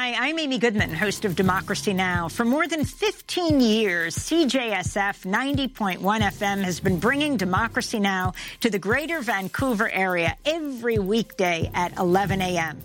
Hi, I'm Amy Goodman, host of Democracy Now! For more than 15 years, CJSF 90.1 FM has been bringing Democracy Now! To the greater Vancouver area every weekday at 11 a.m.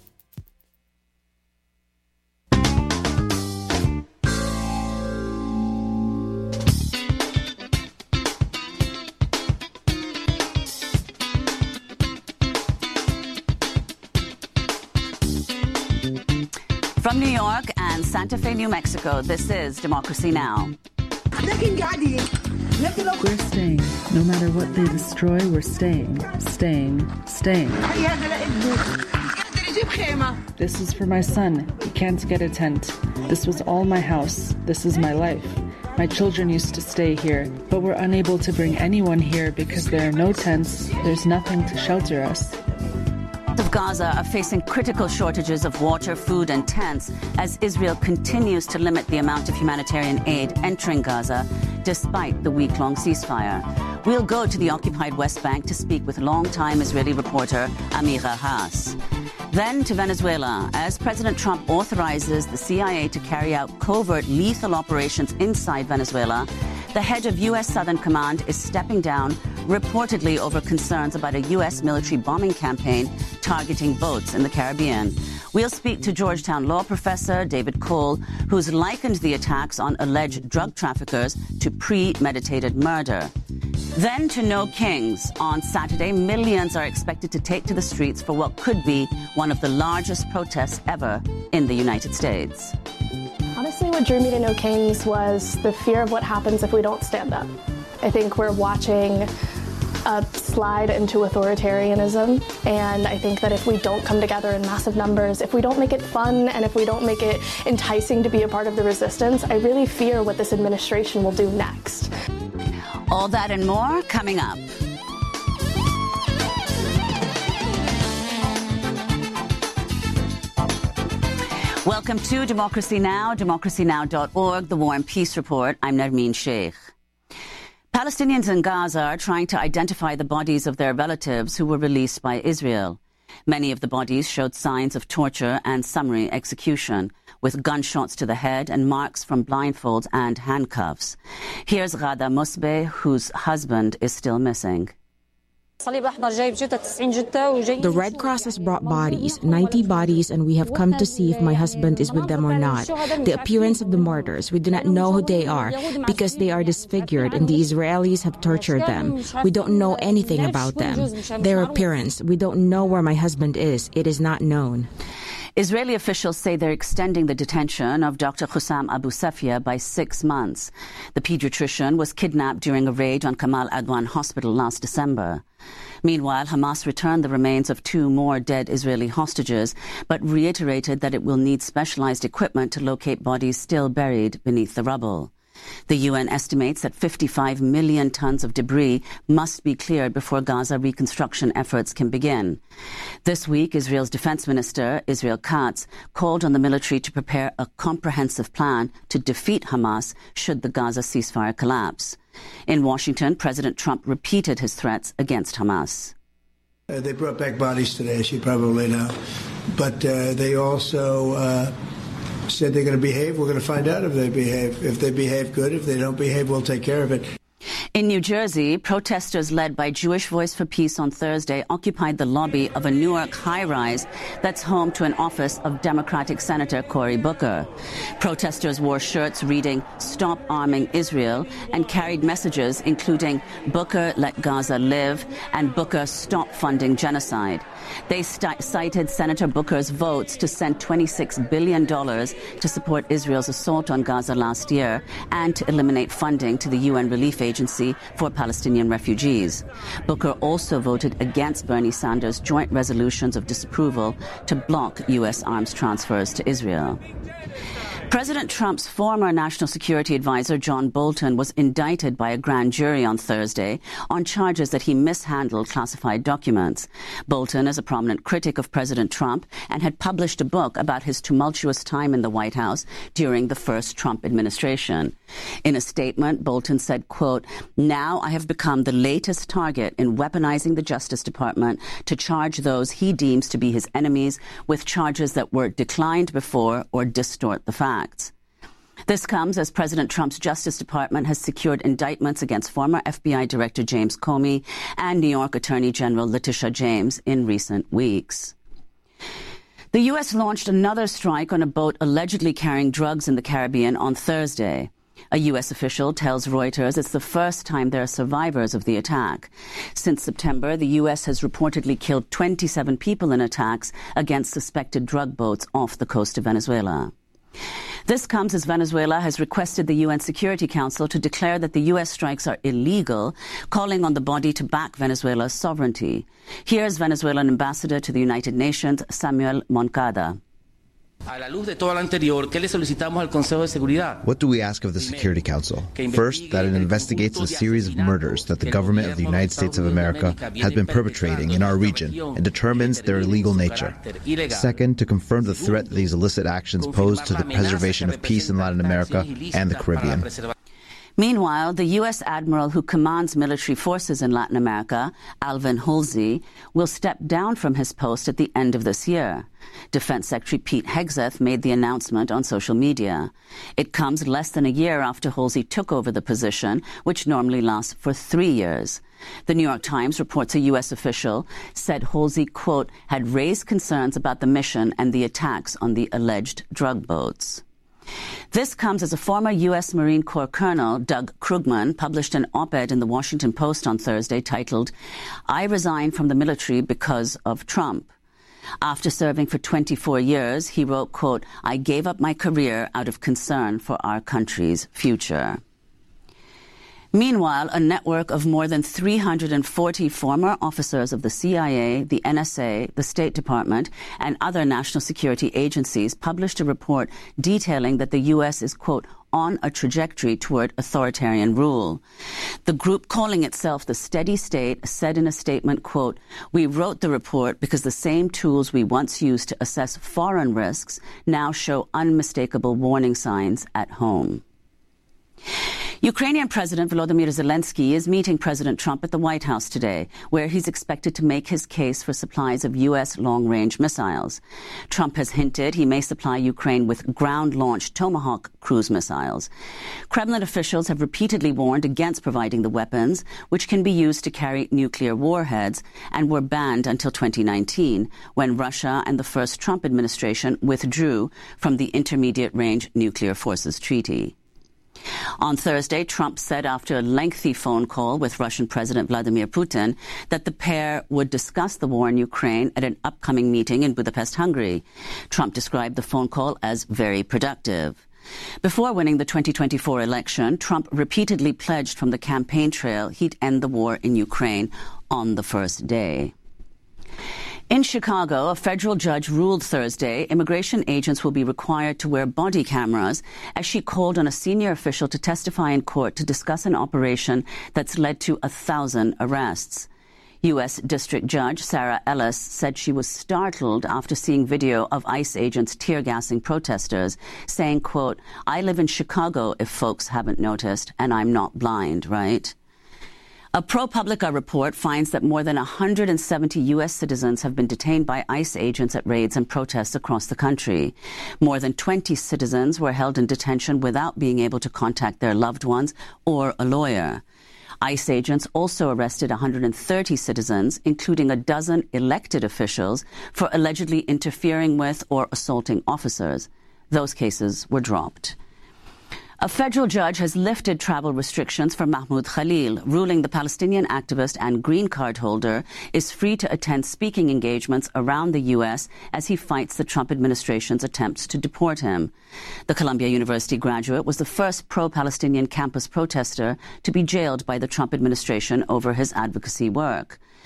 From New York and Santa Fe, New Mexico, this is Democracy Now! We're staying. No matter what they destroy, we're staying. Staying. Staying. This is for my son. He can't get a tent. This was all my house. This is my life. My children used to stay here, but we're unable to bring anyone here because there are no tents. There's nothing to shelter us. Of Gaza are facing critical shortages of water, food and tents as Israel continues to limit the amount of humanitarian aid entering Gaza despite the week-long ceasefire. We'll go to the occupied West Bank to speak with longtime Israeli reporter Amira Haas. Then to Venezuela, as President Trump authorizes the CIA to carry out covert lethal operations inside Venezuela, the head of U.S. Southern Command is stepping down, reportedly over concerns about a U.S. military bombing campaign targeting boats in the Caribbean. We'll speak to Georgetown law professor David Cole, who's likened the attacks on alleged drug traffickers to premeditated murder. Then to No Kings. On Saturday, millions are expected to take to the streets for what could be one of the largest protests ever in the United States. Honestly, what drew me to No Kings was the fear of what happens if we don't stand up. I think we're watching a slide into authoritarianism, and I think that if we don't come together in massive numbers, if we don't make it fun, and if we don't make it enticing to be a part of the resistance, I really fear what this administration will do next. All that and more coming up. Welcome to Democracy Now!, democracynow.org, the War and Peace Report. I'm Nermeen Sheikh. Palestinians in Gaza are trying to identify the bodies of their relatives who were released by Israel. Many of the bodies showed signs of torture and summary execution, with gunshots to the head and marks from blindfolds and handcuffs. Here's Ghada Musbeh, whose husband is still missing. The Red Cross has brought bodies, 90 bodies, and we have come to see if my husband is with them or not. The appearance of the martyrs, we do not know who they are because they are disfigured and the Israelis have tortured them. We don't know anything about them. Their appearance, we don't know where my husband is. It is not known. Israeli officials say they're extending the detention of Dr. Hussam Abu Safia by 6 months. The pediatrician was kidnapped during a raid on Kamal Adwan Hospital last December. Meanwhile, Hamas returned the remains of 2 more dead Israeli hostages, but reiterated that it will need specialized equipment to locate bodies still buried beneath the rubble. The UN estimates that 55 million tons of debris must be cleared before Gaza reconstruction efforts can begin. This week, Israel's Defense Minister, Israel Katz, called on the military to prepare a comprehensive plan to defeat Hamas should the Gaza ceasefire collapse. In Washington, President Trump repeated his threats against Hamas. They brought back bodies today, as you probably know. But they also said they're going to behave. We're going to find out if they behave. If they behave good, if they don't behave, we'll take care of it. In New Jersey, protesters led by Jewish Voice for Peace on Thursday occupied the lobby of a Newark high-rise that's home to an office of Democratic Senator Cory Booker. Protesters wore shirts reading "Stop Arming Israel" and carried messages including "Booker, let Gaza live" and "Booker, stop funding genocide." They cited Senator Booker's votes to send $26 billion to support Israel's assault on Gaza last year and to eliminate funding to the UN Relief Agency for Palestinian refugees. Booker also voted against Bernie Sanders' joint resolutions of disapproval to block U.S. arms transfers to Israel. President Trump's former national security advisor, John Bolton, was indicted by a grand jury on Thursday on charges that he mishandled classified documents. Bolton is a prominent critic of President Trump and had published a book about his tumultuous time in the White House during the first Trump administration. In a statement, Bolton said, quote, "Now I have become the latest target in weaponizing the Justice Department to charge those he deems to be his enemies with charges that were declined before or distort the facts." This comes as President Trump's Justice Department has secured indictments against former FBI Director James Comey and New York Attorney General Letitia James in recent weeks. The U.S. launched another strike on a boat allegedly carrying drugs in the Caribbean on Thursday. A U.S. official tells Reuters it's the first time there are survivors of the attack. Since September, the U.S. has reportedly killed 27 people in attacks against suspected drug boats off the coast of Venezuela. This comes as Venezuela has requested the UN Security Council to declare that the U.S. strikes are illegal, calling on the body to back Venezuela's sovereignty. Here's Venezuelan ambassador to the United Nations, Samuel Moncada. What do we ask of the Security Council? First, that it investigates a series of murders that the government of the United States of America has been perpetrating in our region and determines their illegal nature. Second, to confirm the threat that these illicit actions pose to the preservation of peace in Latin America and the Caribbean. Meanwhile, the U.S. admiral who commands military forces in Latin America, Alvin Halsey, will step down from his post at the end of this year. Defense Secretary Pete Hegseth made the announcement on social media. It comes less than a year after Halsey took over the position, which normally lasts for 3 years. The New York Times reports a U.S. official said Halsey, quote, had raised concerns about the mission and the attacks on the alleged drug boats. This comes as a former U.S. Marine Corps Colonel, Doug Krugman, published an op-ed in the Washington Post on Thursday titled, "I resign from the military because of Trump." After serving for 24 years, he wrote, quote, "I gave up my career out of concern for our country's future." Meanwhile, a network of more than 340 former officers of the CIA, the NSA, the State Department, and other national security agencies published a report detailing that the U.S. is, quote, on a trajectory toward authoritarian rule. The group, calling itself the Steady State, said in a statement, quote, "We wrote the report because the same tools we once used to assess foreign risks now show unmistakable warning signs at home." Ukrainian President Volodymyr Zelensky is meeting President Trump at the White House today, where he's expected to make his case for supplies of U.S. long-range missiles. Trump has hinted he may supply Ukraine with ground-launched Tomahawk cruise missiles. Kremlin officials have repeatedly warned against providing the weapons, which can be used to carry nuclear warheads, and were banned until 2019, when Russia and the first Trump administration withdrew from the Intermediate-Range Nuclear Forces Treaty. On Thursday, Trump said after a lengthy phone call with Russian President Vladimir Putin that the pair would discuss the war in Ukraine at an upcoming meeting in Budapest, Hungary. Trump described the phone call as very productive. Before winning the 2024 election, Trump repeatedly pledged from the campaign trail he'd end the war in Ukraine on the first day. In Chicago, a federal judge ruled Thursday immigration agents will be required to wear body cameras as she called on a senior official to testify in court to discuss an operation that's led to 1,000 arrests. U.S. District Judge Sarah Ellis said she was startled after seeing video of ICE agents tear-gassing protesters, saying, quote, "I live in Chicago, if folks haven't noticed, and I'm not blind, right?" A ProPublica report finds that more than 170 U.S. citizens have been detained by ICE agents at raids and protests across the country. More than 20 citizens were held in detention without being able to contact their loved ones or a lawyer. ICE agents also arrested 130 citizens, including a dozen elected officials, for allegedly interfering with or assaulting officers. Those cases were dropped. A federal judge has lifted travel restrictions for Mahmoud Khalil, ruling the Palestinian activist and green card holder is free to attend speaking engagements around the U.S. as he fights the Trump administration's attempts to deport him. The Columbia University graduate was the first pro-Palestinian campus protester to be jailed by the Trump administration over his advocacy work.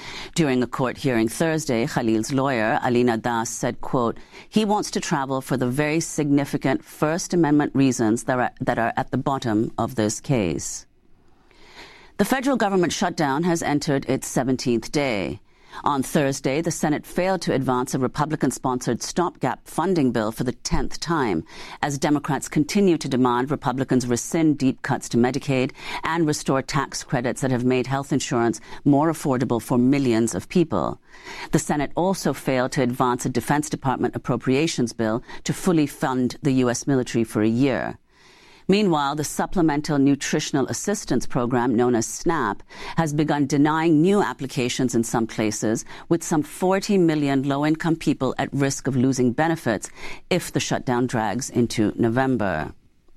During a court hearing Thursday, Khalil's lawyer, Alina Das, said, quote, he wants to travel for the very significant First Amendment reasons that are at the bottom of this case. The federal government shutdown has entered its 17th day. On Thursday, the Senate failed to advance a Republican-sponsored stopgap funding bill for the 10th time, as Democrats continue to demand Republicans rescind deep cuts to Medicaid and restore tax credits that have made health insurance more affordable for millions of people. The Senate also failed to advance a Defense Department appropriations bill to fully fund the U.S. military for a year. Meanwhile, the Supplemental Nutritional Assistance Program, known as SNAP, has begun denying new applications in some places, with some 40 million low-income people at risk of losing benefits if the shutdown drags into November.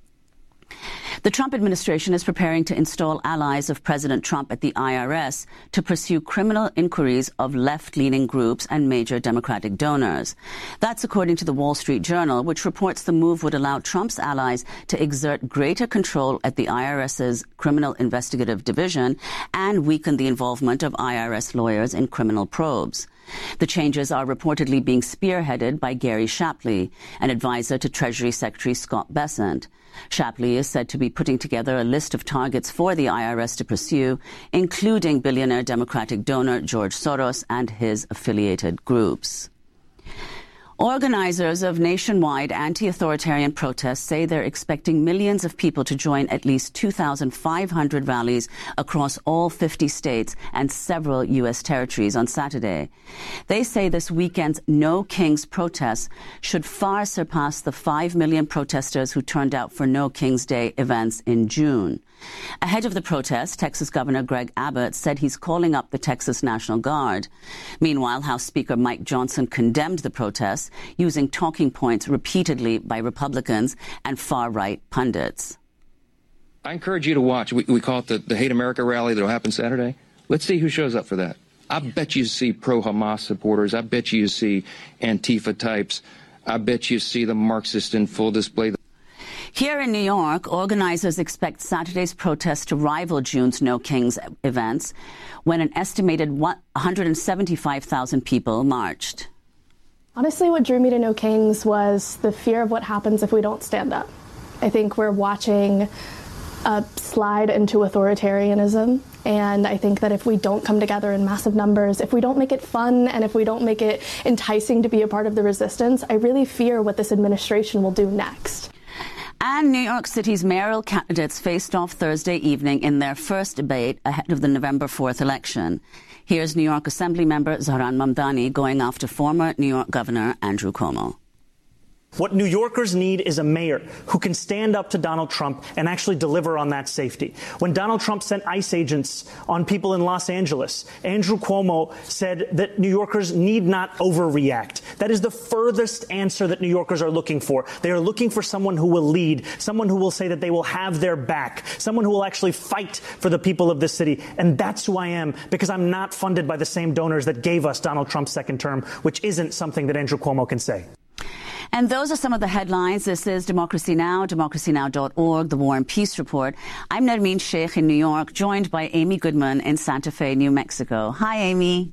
The Trump administration is preparing to install allies of President Trump at the IRS to pursue criminal inquiries of left-leaning groups and major Democratic donors. That's according to the Wall Street Journal, which reports the move would allow Trump's allies to exert greater control at the IRS's Criminal Investigative Division and weaken the involvement of IRS lawyers in criminal probes. The changes are reportedly being spearheaded by Gary Shapley, an advisor to Treasury Secretary Scott Bessent. Shapley is said to be putting together a list of targets for the IRS to pursue, including billionaire Democratic donor George Soros and his affiliated groups. Organizers of nationwide anti-authoritarian protests say they're expecting millions of people to join at least 2,500 rallies across all 50 states and several U.S. territories on Saturday. They say this weekend's No Kings protests should far surpass the 5 million protesters who turned out for No Kings Day events in June. Ahead of the protest, Texas Governor Greg Abbott said he's calling up the Texas National Guard. Meanwhile, House Speaker Mike Johnson condemned the protests, using talking points repeatedly by Republicans and far-right pundits. I encourage you to watch. We call it the Hate America rally that will happen Saturday. Let's see who shows up for that. I bet you see pro-Hamas supporters. I bet you see Antifa types. I bet you see the Marxists in full display. Here in New York, organizers expect Saturday's protest to rival June's No Kings events, when an estimated 175,000 people marched. Honestly, what drew me to No Kings was the fear of what happens if we don't stand up. I think we're watching a slide into authoritarianism, and I think that if we don't come together in massive numbers, if we don't make it fun, and if we don't make it enticing to be a part of the resistance, I really fear what this administration will do next. And New York City's mayoral candidates faced off Thursday evening in their first debate ahead of the November 4th election. Here's New York Assemblymember Zohran Mamdani going after former New York Governor Andrew Cuomo. What New Yorkers need is a mayor who can stand up to Donald Trump and actually deliver on that safety. When Donald Trump sent ICE agents on people in Los Angeles, Andrew Cuomo said that New Yorkers need not overreact. That is the furthest answer that New Yorkers are looking for. They are looking for someone who will lead, someone who will say that they will have their back, someone who will actually fight for the people of this city. And that's who I am, because I'm not funded by the same donors that gave us Donald Trump's second term, which isn't something that Andrew Cuomo can say. And those are some of the headlines. This is Democracy Now!, democracynow.org, The War and Peace Report. I'm Nermeen Sheikh in New York, joined by Amy Goodman in Santa Fe, New Mexico. Hi, Amy.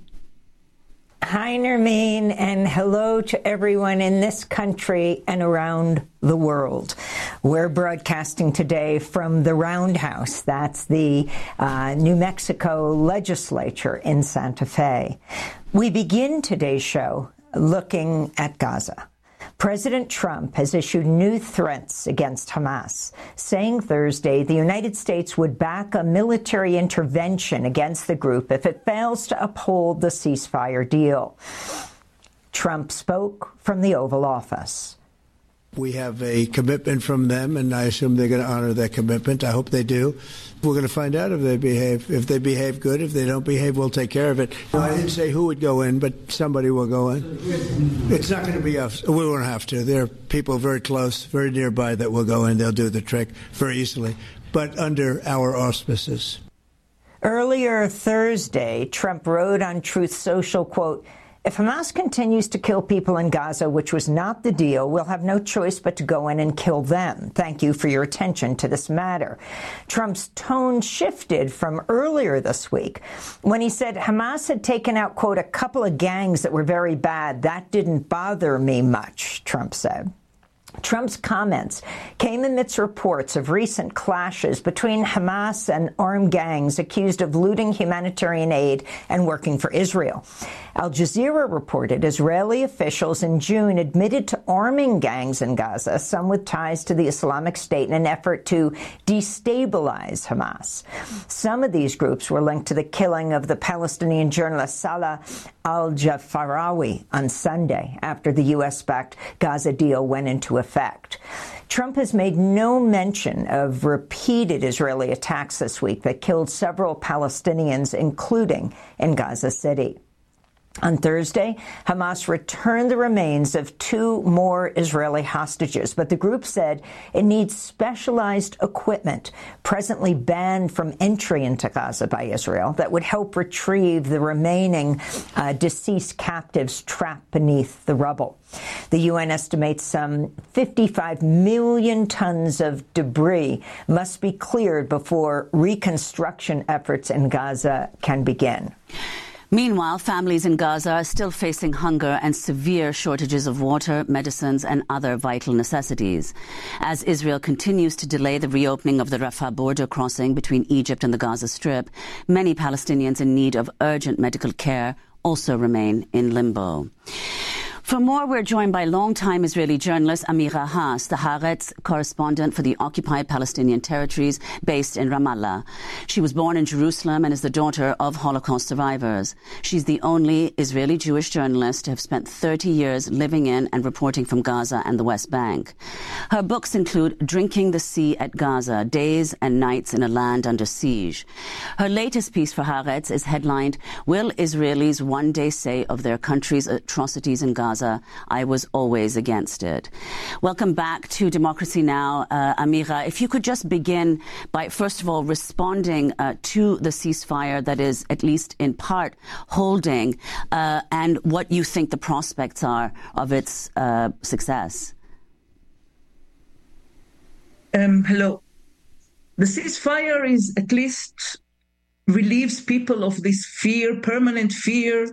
Hi, Nermeen, and hello to everyone in this country and around the world. We're broadcasting today from the Roundhouse. That's the New Mexico legislature in Santa Fe. We begin today's show looking at Gaza. President Trump has issued new threats against Hamas, saying Thursday the United States would back a military intervention against the group if it fails to uphold the ceasefire deal. Trump spoke from the Oval Office. We have a commitment from them, and I assume they're going to honor that commitment. I hope they do. We're going to find out if they behave. If they behave good, if they don't behave, we'll take care of it. I didn't say who would go in, but somebody will go in. It's not going to be us. We won't have to. There are people very close, very nearby that will go in. They'll do the trick very easily, but under our auspices. Earlier Thursday, Trump wrote on Truth Social, quote, If Hamas continues to kill people in Gaza, which was not the deal, we'll have no choice but to go in and kill them. Thank you for your attention to this matter. Trump's tone shifted from earlier this week when he said Hamas had taken out, quote, a couple of gangs that were very bad. That didn't bother me much, Trump said. Trump's comments came amidst reports of recent clashes between Hamas and armed gangs accused of looting humanitarian aid and working for Israel. Al Jazeera reported Israeli officials in June admitted to arming gangs in Gaza, some with ties to the Islamic State, in an effort to destabilize Hamas. Some of these groups were linked to the killing of the Palestinian journalist Salah al-Jafarawi on Sunday after the U.S.-backed Gaza deal went into effect. Trump has made no mention of repeated Israeli attacks this week that killed several Palestinians, including in Gaza City. On Thursday, Hamas returned the remains of 2 more Israeli hostages, but the group said it needs specialized equipment presently banned from entry into Gaza by Israel that would help retrieve the remaining deceased captives trapped beneath the rubble. The UN estimates some 55 million tons of debris must be cleared before reconstruction efforts in Gaza can begin. Meanwhile, families in Gaza are still facing hunger and severe shortages of water, medicines and other vital necessities. As Israel continues to delay the reopening of the Rafah border crossing between Egypt and the Gaza Strip, many Palestinians in need of urgent medical care also remain in limbo. For more, we're joined by longtime Israeli journalist Amira Haas, the Haaretz correspondent for the occupied Palestinian territories based in Ramallah. She was born in Jerusalem and is the daughter of Holocaust survivors. She's the only Israeli Jewish journalist to have spent 30 years living in and reporting from Gaza and the West Bank. Her books include Drinking the Sea at Gaza, Days and Nights in a Land Under Siege. Her latest piece for Haaretz is headlined, Will Israelis One Day Say of Their Country's Atrocities in Gaza? I was always against it. Welcome back to Democracy Now! Amira, if you could just begin by, first of all, responding to the ceasefire that is, at least in part, holding, and what you think the prospects are of its success. Hello. The ceasefire is at least relieves people of this fear, permanent fear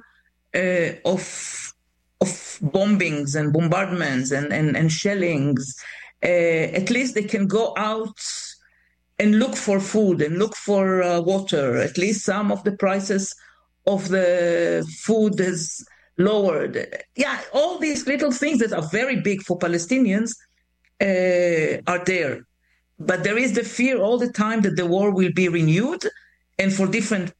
of bombings and bombardments and shellings. At least they can go out and look for food and look for water. At least some of the prices of the food is lowered. Yeah, all these little things that are very big for Palestinians are there. But there is the fear all the time that the war will be renewed, and for different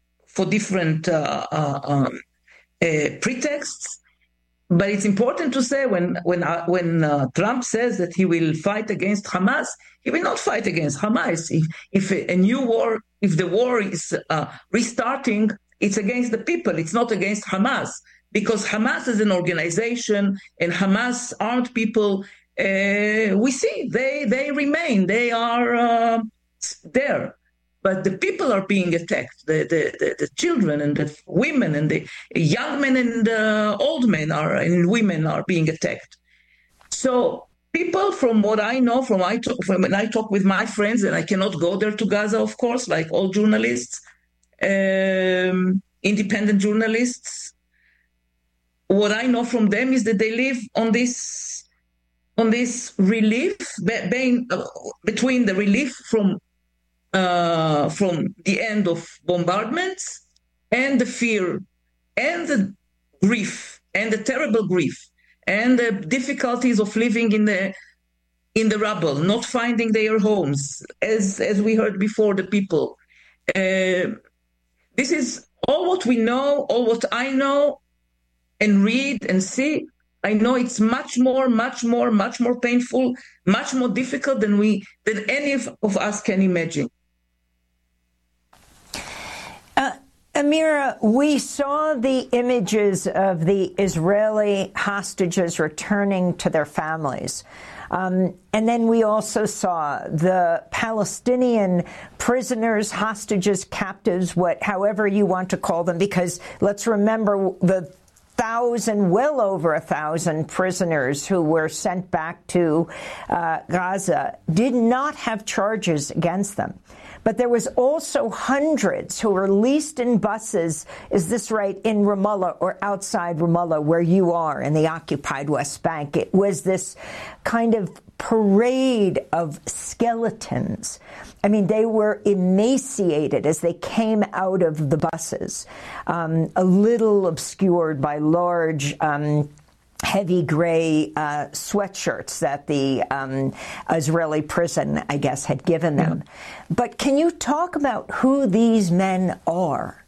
pretexts. But it's important to say when Trump says that he will fight against Hamas, he will not fight against Hamas. If a new war, if the war is restarting, it's against the people. It's not against Hamas, because Hamas is an organization, and Hamas armed people. We see they remain. They are there. But the people are being attacked. The children and the women and the young men and old men and women are being attacked. So people, from what I know, from when I talk with my friends, and I cannot go there to Gaza, of course, like all journalists, independent journalists, what I know from them is that they live on this relief, between the relief from the end of bombardments and the fear and the grief and the terrible grief and the difficulties of living in the rubble, not finding their homes, as we heard before, the people. This is all what we know, all what I know and read and see. I know it's much more painful, much more difficult than any of us can imagine. Amira, we saw the images of the Israeli hostages returning to their families. And then we also saw the Palestinian prisoners, hostages, captives, however you want to call them, because let's remember the 1,000, well over 1,000 prisoners who were sent back to Gaza did not have charges against them. But there was also hundreds who were released in buses, is this right, in Ramallah or outside Ramallah, where you are in the occupied West Bank. It was this kind of parade of skeletons. I mean, they were emaciated as they came out of the buses, a little obscured by large heavy gray sweatshirts that the Israeli prison, I guess, had given them. But can you talk about who these men are?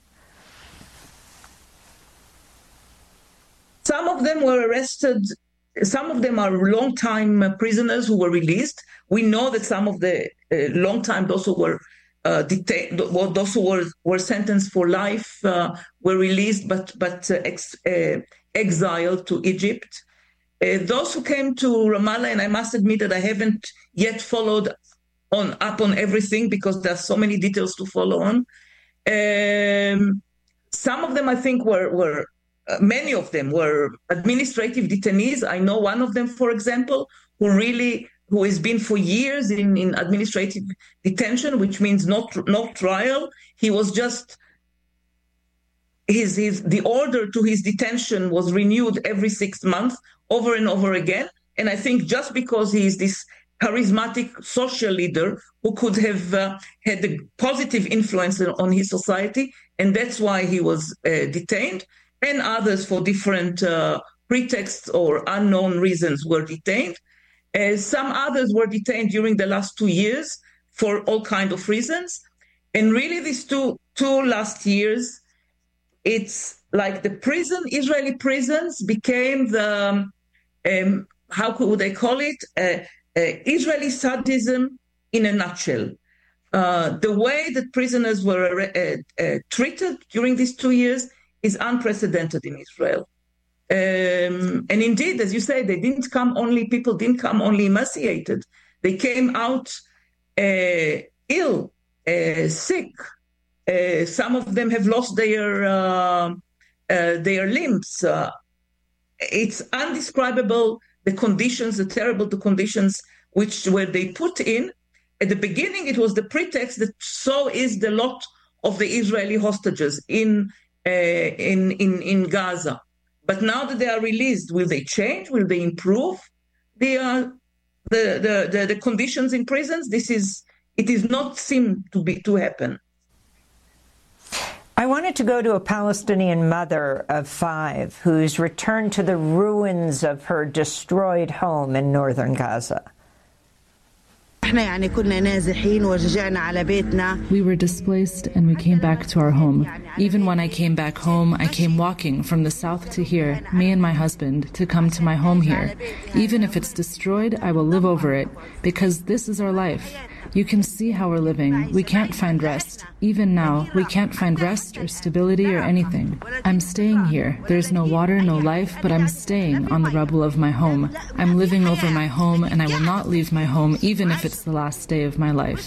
Some of them were arrested. Some of them are long-time prisoners who were released. We know that some of the long-time, those who were detained, those who were sentenced for life were released, but exiled to Egypt. Those who came to Ramallah, and I must admit that I haven't yet followed up on everything because there are so many details to follow on. Some of them, I think, were many of them were administrative detainees. I know one of them, for example, who has been for years in administrative detention, which means not trial. He was just the order to his detention was renewed every 6 months, over and over again. And I think just because he is this charismatic social leader who could have had a positive influence on his society, and that's why he was detained. And others, for different pretexts or unknown reasons, were detained. Some others were detained during the last 2 years for all kinds of reasons. And really, these two last years, it's like the Israeli prisons became the, how could they call it? Israeli sadism in a nutshell. The way that prisoners were treated during these 2 years is unprecedented in Israel. And indeed, as you say, people didn't come only emaciated. They came out ill, sick. Some of them have lost their limbs. It's undescribable, the terrible conditions where they put in. At the beginning, it was the pretext that so is the lot of the Israeli hostages in Gaza. But now that they are released, will they change? Will they improve the conditions in prisons? It is not seem to happen. I wanted to go to a Palestinian mother of 5 who's returned to the ruins of her destroyed home in northern Gaza. We were displaced and we came back to our home. Even when I came back home, I came walking from the south to here, me and my husband, to come to my home here. Even if it's destroyed, I will live over it, because this is our life. You can see how we're living. We can't find rest. Even now, we can't find rest or stability or anything. I'm staying here. There's no water, no life, but I'm staying on the rubble of my home. I'm living over my home, and I will not leave my home, even if it's the last day of my life.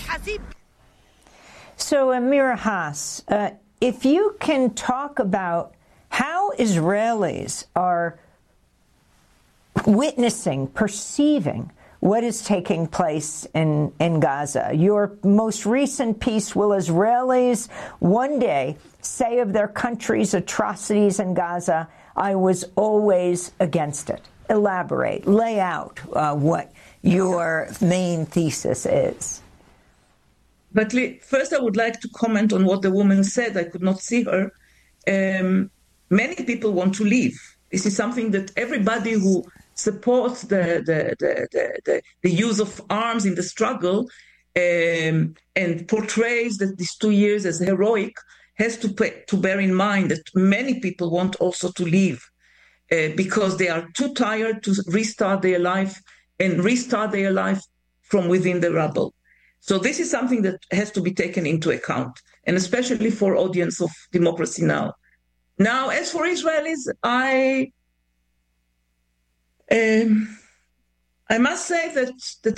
So, Mira Haas, if you can talk about how Israelis are witnessing, perceiving what is taking place in Gaza. Your most recent piece, will Israelis one day say of their country's atrocities in Gaza, I was always against it? Elaborate, lay out what your main thesis is. But first I would like to comment on what the woman said. I could not see her. Many people want to leave. This is something that everybody who supports the use of arms in the struggle and portrays that these 2 years as heroic has to bear in mind that many people want also to leave because they are too tired to restart their life from within the rubble. So this is something that has to be taken into account, and especially for audience of Democracy Now! Now, as for Israelis, I must say that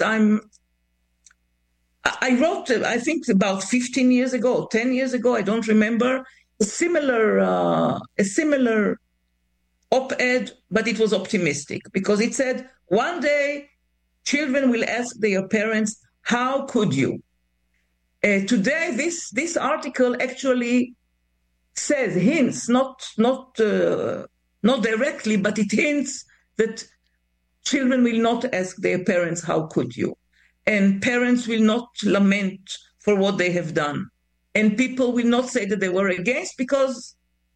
I wrote, I think about 15 years ago, 10 years ago, I don't remember, a similar op-ed, but it was optimistic because it said one day children will ask their parents, how could you? Today, this article actually says, hints, not directly, but it hints that children will not ask their parents, how could you? And parents will not lament for what they have done. And people will not say that they were against because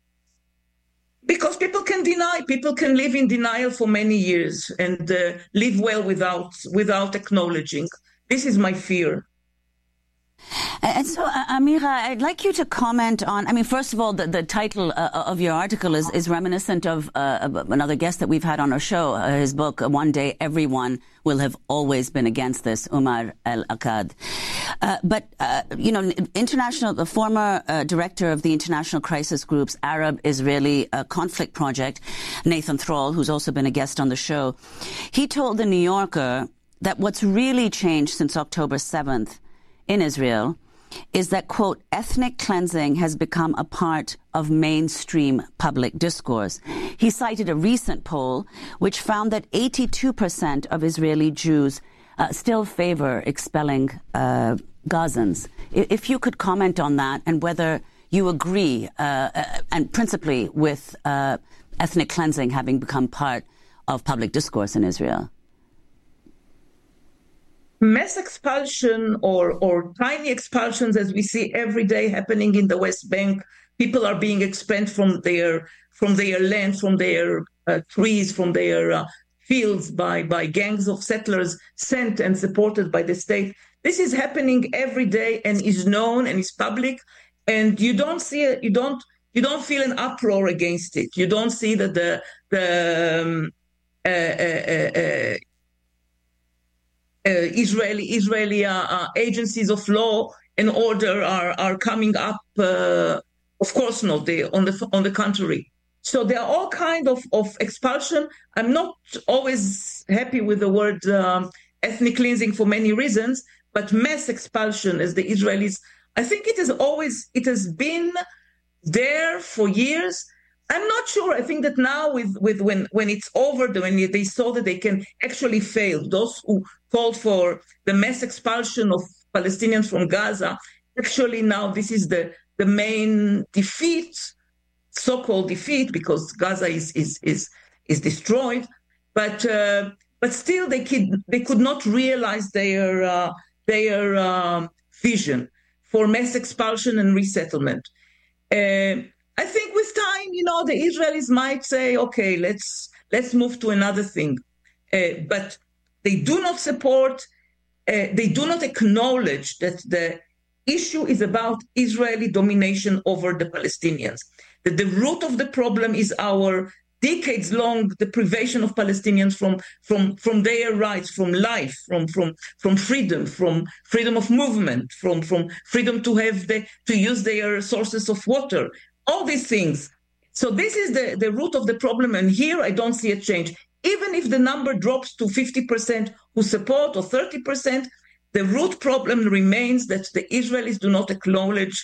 people can deny, people can live in denial for many years and live well without acknowledging. This is my fear. And so, Amira, I'd like you to comment on, I mean, first of all, the title of your article is reminiscent of another guest that we've had on our show, his book, One Day Everyone Will Have Always Been Against This, Umar al-Akkad. But the former director of the International Crisis Group's Arab-Israeli Conflict Project, Nathan Thrall, who's also been a guest on the show, he told The New Yorker that what's really changed since October 7th in Israel is that, quote, ethnic cleansing has become a part of mainstream public discourse. He cited a recent poll which found that 82% of Israeli Jews still favor expelling Gazans. If you could comment on that and whether you agree, and principally with ethnic cleansing having become part of public discourse in Israel. Mass expulsion or tiny expulsions, as we see every day happening in the West Bank, people are being expelled from their land, from their trees, from their fields by gangs of settlers sent and supported by the state. This is happening every day and is known and is public, and you don't see it. You don't feel an uproar against it. You don't see that the Israeli agencies of law and order are coming up. Of course not. On the contrary. So there are all kinds of expulsion. I'm not always happy with the word ethnic cleansing for many reasons, but mass expulsion, as the Israelis, I think it has been there for years. I'm not sure. I think that now with when it's over, when they saw that they can actually fail, those who called for the mass expulsion of Palestinians from Gaza, actually now this is the main defeat, so-called defeat, because Gaza is destroyed, but still they could not realize their vision for mass expulsion and resettlement. I think with time, the Israelis might say, okay, let's move to another thing. But they do not support, they do not acknowledge that the issue is about Israeli domination over the Palestinians. That the root of the problem is our decades-long deprivation of Palestinians from their rights, from life, from freedom of movement, from freedom to use their sources of water. All these things. So this is the root of the problem, and here I don't see a change. Even if the number drops to 50% who support or 30%, the root problem remains that the Israelis do not acknowledge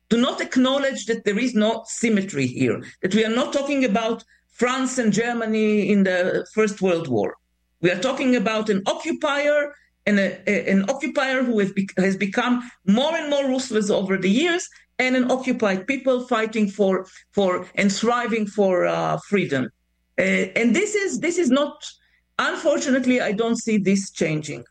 that there is no symmetry here, that we are not talking about France and Germany in the First World War. We are talking about an occupier and an occupier who has become more and more ruthless over the years, and an occupied people fighting for and striving for freedom. And this is not, unfortunately, I don't see this changing.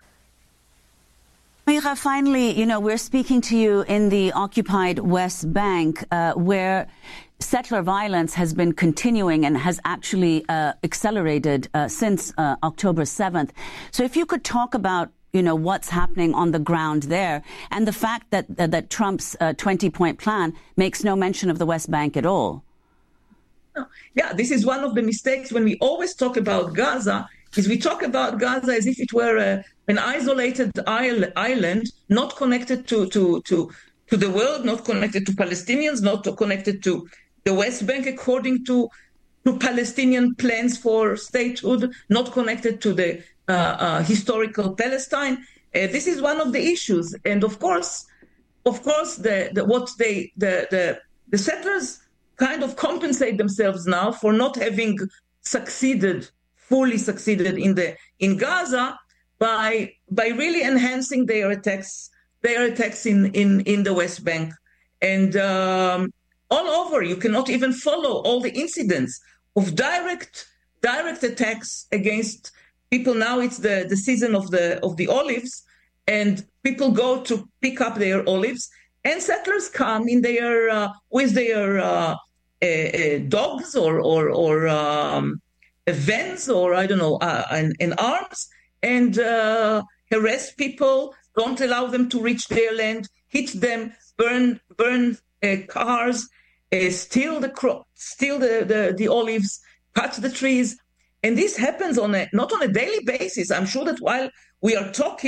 Mira, finally, we're speaking to you in the occupied West Bank, where settler violence has been continuing and has actually accelerated since October 7th. So if you could talk about what's happening on the ground there, and the fact that Trump's 20-point plan makes no mention of the West Bank at all. Yeah, this is one of the mistakes when we always talk about Gaza, is we talk about Gaza as if it were an isolated island, not connected to the world, not connected to Palestinians, not connected to the West Bank according to Palestinian plans for statehood, not connected to the historical Palestine. This is one of the issues, and of course, the settlers kind of compensate themselves now for not having fully succeeded in Gaza by really enhancing their attacks in the West Bank. And all over, you cannot even follow all the incidents of direct attacks against people. Now it's the season of the olives, and people go to pick up their olives, and settlers come in with their dogs or vans or I don't know, and arms, and harass people, don't allow them to reach their land, hit them, burn cars, steal the olives, cut the trees. And this happens not on a daily basis. I'm sure that while we are talking,